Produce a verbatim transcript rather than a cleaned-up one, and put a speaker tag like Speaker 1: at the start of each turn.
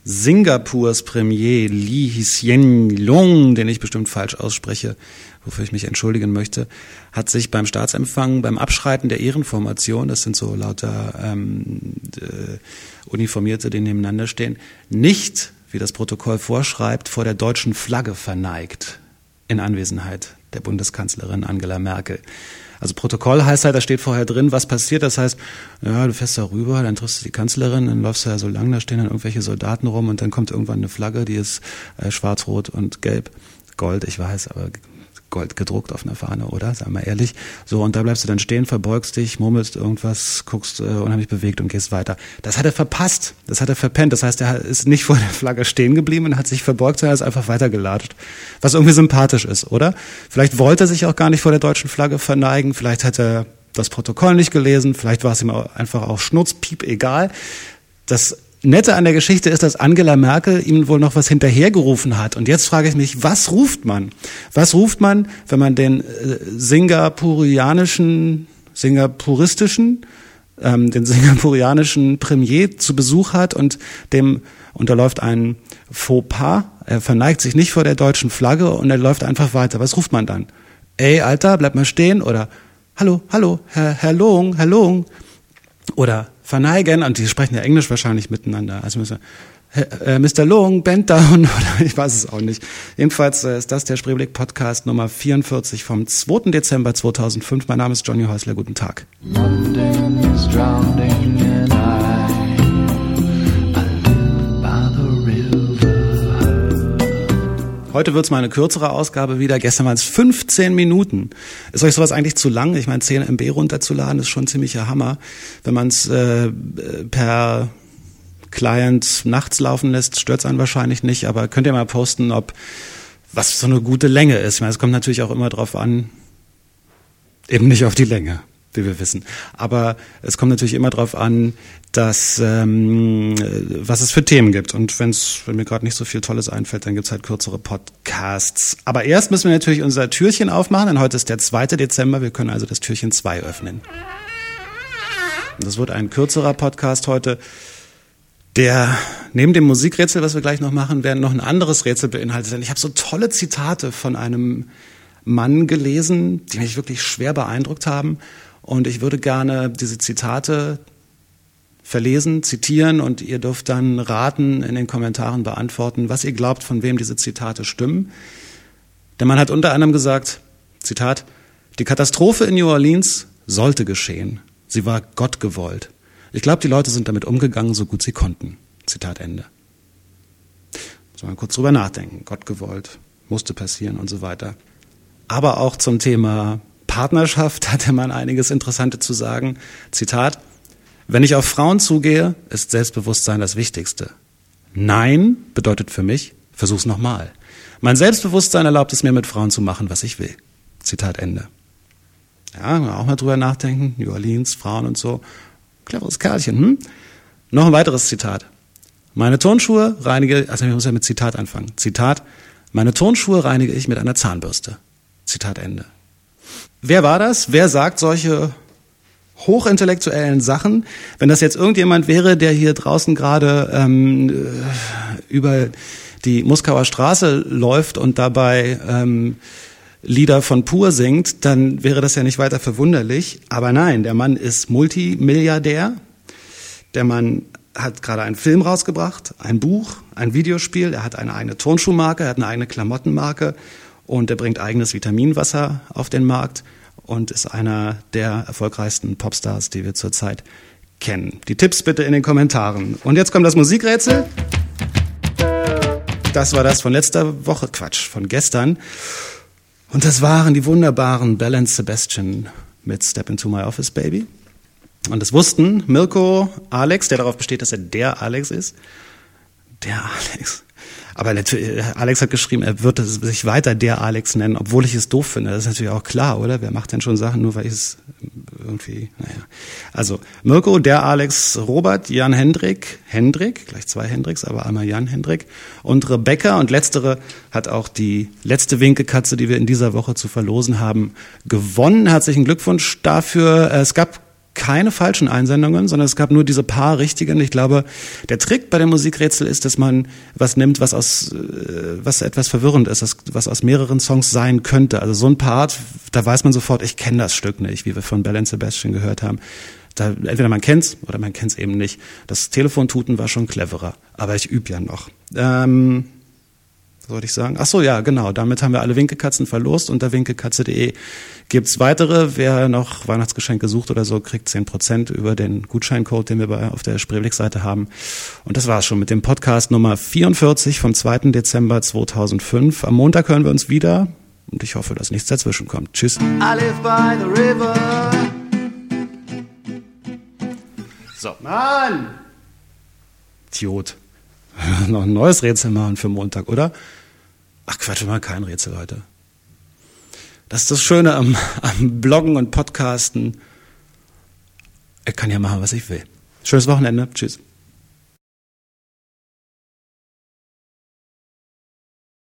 Speaker 1: Singapurs Premier Lee Hsien Loong, den ich bestimmt falsch ausspreche, wofür ich mich entschuldigen möchte, hat sich beim Staatsempfang, beim Abschreiten der Ehrenformation, das sind so lauter ähm, äh, Uniformierte, die nebeneinander stehen, nicht, wie das Protokoll vorschreibt, vor der deutschen Flagge verneigt, in Anwesenheit der Bundeskanzlerin Angela Merkel. Also Protokoll heißt halt, da steht vorher drin, was passiert. Das heißt, ja, du fährst da rüber, dann triffst du die Kanzlerin, dann läufst du ja so lang, da stehen dann irgendwelche Soldaten rum und dann kommt irgendwann eine Flagge, die ist äh, schwarz, rot und gelb, Gold, ich weiß, aber Gold gedruckt auf einer Fahne, oder? Sei mal ehrlich. So, und da bleibst du dann stehen, verbeugst dich, murmelst irgendwas, guckst äh, unheimlich bewegt und gehst weiter. Das hat er verpasst, das hat er verpennt. Das heißt, er ist nicht vor der Flagge stehen geblieben und hat sich verbeugt, sondern ist einfach weitergelatscht. Was irgendwie sympathisch ist, oder? Vielleicht wollte er sich auch gar nicht vor der deutschen Flagge verneigen, vielleicht hat er das Protokoll nicht gelesen, vielleicht war es ihm einfach auch schnurzpiep egal. Das Nette an der Geschichte ist, dass Angela Merkel ihm wohl noch was hinterhergerufen hat. Und jetzt frage ich mich, was ruft man? Was ruft man, wenn man den äh, singapurianischen, singapuristischen, ähm, den singapurianischen Premier zu Besuch hat und dem unterläuft ein Fauxpas? Er verneigt sich nicht vor der deutschen Flagge und er läuft einfach weiter. Was ruft man dann? Ey, Alter, bleib mal stehen. Oder hallo, hallo, Herr, Herr Loong, Herr Loong. Oder verneigen, und die sprechen ja Englisch wahrscheinlich miteinander. Also müssen äh, Mister Loong, bend down, oder ich weiß es auch nicht. Jedenfalls äh, ist das der Spreeblick Podcast Nummer vierundvierzig vom zweiten Dezember zweitausendfünf. Mein Name ist Johnny Häusler, guten Tag. London is drowning and I, I live by the river. Heute wird's mal eine kürzere Ausgabe wieder. Gestern waren es fünfzehn Minuten. Ist euch sowas eigentlich zu lang? Ich meine, zehn Megabyte runterzuladen ist schon ein ziemlicher Hammer. Wenn man es äh, per Client nachts laufen lässt, stört's einen wahrscheinlich nicht. Aber könnt ihr mal posten, ob was so eine gute Länge ist. Ich meine, es kommt natürlich auch immer drauf an, eben nicht auf die Länge, wie wir wissen. Aber es kommt natürlich immer drauf an, dass ähm, was es für Themen gibt. Und wenn's, wenn mir gerade nicht so viel Tolles einfällt, dann gibt's halt kürzere Podcasts. Aber erst müssen wir natürlich unser Türchen aufmachen, denn heute ist der zweite Dezember. Wir können also das Türchen zwei öffnen. Und das wird ein kürzerer Podcast heute, der neben dem Musikrätsel, was wir gleich noch machen werden, noch ein anderes Rätsel beinhaltet. Denn ich habe so tolle Zitate von einem Mann gelesen, die mich wirklich schwer beeindruckt haben. Und ich würde gerne diese Zitate verlesen, zitieren und ihr dürft dann raten, in den Kommentaren beantworten, was ihr glaubt, von wem diese Zitate stimmen. Der Mann hat unter anderem gesagt, Zitat, die Katastrophe in New Orleans sollte geschehen. Sie war Gott gewollt. Ich glaube, die Leute sind damit umgegangen, so gut sie konnten. Zitat Ende. Muss man kurz drüber nachdenken. Gott gewollt, musste passieren und so weiter. Aber auch zum Thema Partnerschaft hat der Mann einiges Interessantes zu sagen. Zitat, wenn ich auf Frauen zugehe, ist Selbstbewusstsein das Wichtigste. Nein bedeutet für mich, versuch's nochmal. Mein Selbstbewusstsein erlaubt es mir, mit Frauen zu machen, was ich will. Zitat Ende. Ja, auch mal drüber nachdenken. New Orleans, Frauen und so. Cleveres Kerlchen, hm? Noch ein weiteres Zitat. Meine Turnschuhe reinige, also ich muss ja mit Zitat anfangen. Zitat, meine Turnschuhe reinige ich mit einer Zahnbürste. Zitat Ende. Wer war das? Wer sagt solche hochintellektuellen Sachen? Wenn das jetzt irgendjemand wäre, der hier draußen gerade ähm, über die Moskauer Straße läuft und dabei ähm, Lieder von Pur singt, dann wäre das ja nicht weiter verwunderlich. Aber nein, der Mann ist Multimilliardär. Der Mann hat gerade einen Film rausgebracht, ein Buch, ein Videospiel. Er hat eine eigene Turnschuhmarke, er hat eine eigene Klamottenmarke und er bringt eigenes Vitaminwasser auf den Markt und ist einer der erfolgreichsten Popstars, die wir zurzeit kennen. Die Tipps bitte in den Kommentaren. Und jetzt kommt das Musikrätsel. Das war das von letzter Woche, Quatsch, von gestern. Und das waren die wunderbaren Belle and Sebastian mit Step Into My Office, Baby. Und das wussten Mirko, Alex, der darauf besteht, dass er der Alex ist. Der Alex. Aber Alex hat geschrieben, er wird sich weiter der Alex nennen, obwohl ich es doof finde. Das ist natürlich auch klar, oder? Wer macht denn schon Sachen, nur weil ich es irgendwie, naja. Also Mirko, der Alex, Robert, Jan Hendrik, Hendrik, gleich zwei Hendriks, aber einmal Jan Hendrik und Rebecca. Und letztere hat auch die letzte Winkekatze, die wir in dieser Woche zu verlosen haben, gewonnen. Herzlichen Glückwunsch dafür. Es gab keine falschen Einsendungen, sondern es gab nur diese paar richtigen. Ich glaube, der Trick bei dem Musikrätsel ist, dass man was nimmt, was aus, was etwas verwirrend ist, was aus mehreren Songs sein könnte. Also so ein Part, da weiß man sofort, ich kenne das Stück nicht, wie wir von Belle and Sebastian gehört haben. Da, entweder man kennt's oder man kennt's eben nicht. Das Telefontuten war schon cleverer, aber ich übe ja noch. Ähm, was wollte ich sagen? Ach so, ja, genau. Damit haben wir alle Winkelkatzen verlost. Unter winkelkatze punkt de gibt's weitere. Wer noch Weihnachtsgeschenke sucht oder so, kriegt zehn Prozent über den Gutscheincode, den wir bei, auf der Spreeweg-Seite haben. Und das war's schon mit dem Podcast Nummer vierundvierzig vom zweiten Dezember zweitausendfünf. Am Montag hören wir uns wieder und ich hoffe, dass nichts dazwischen kommt. Tschüss. I live by the river. So. Mann! Idiot. Noch ein neues Rätsel machen für Montag, oder? Ach Quatsch, wir machen kein Rätsel heute. Das ist das Schöne am, am Bloggen und Podcasten. Ich kann ja machen, was ich will. Schönes Wochenende. Tschüss.